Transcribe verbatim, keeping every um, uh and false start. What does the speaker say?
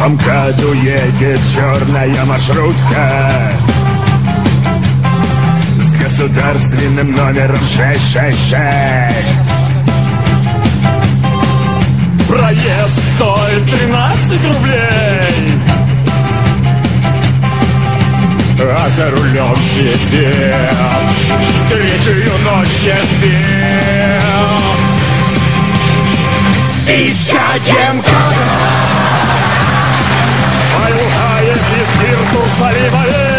по МКАДу едет черная маршрутка с государственным номером шесть шесть шесть. Проезд стоит тринадцать рублей, а за рулем сидит, третью ночь не спит. Ищаем кода, Аюхает из Иртуса и